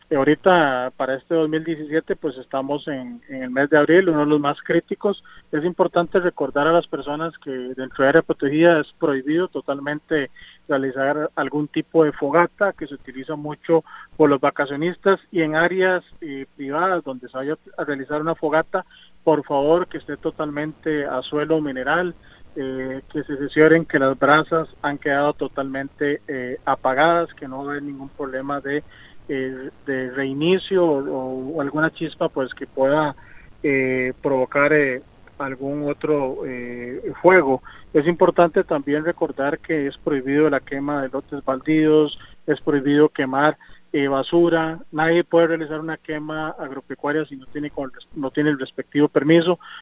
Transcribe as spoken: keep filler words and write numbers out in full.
Y ahorita para este dos mil diecisiete pues estamos en, en el mes de abril, uno de los más críticos. Es importante recordar a las personas que dentro de área protegida es prohibido totalmente realizar algún tipo de fogata, que se utiliza mucho por los vacacionistas, y en áreas eh, privadas donde se vaya a realizar una fogata, por favor que esté totalmente a suelo mineral, eh, que se cercioren que las brasas han quedado totalmente eh, apagadas, que no hay ningún problema de, eh, de reinicio o, o alguna chispa pues que pueda eh, provocar eh, algún otro eh, fuego. Es importante también recordar que es prohibido la quema de lotes baldíos, es prohibido quemar eh, basura, nadie puede realizar una quema agropecuaria si no tiene, con, no tiene el respectivo permiso.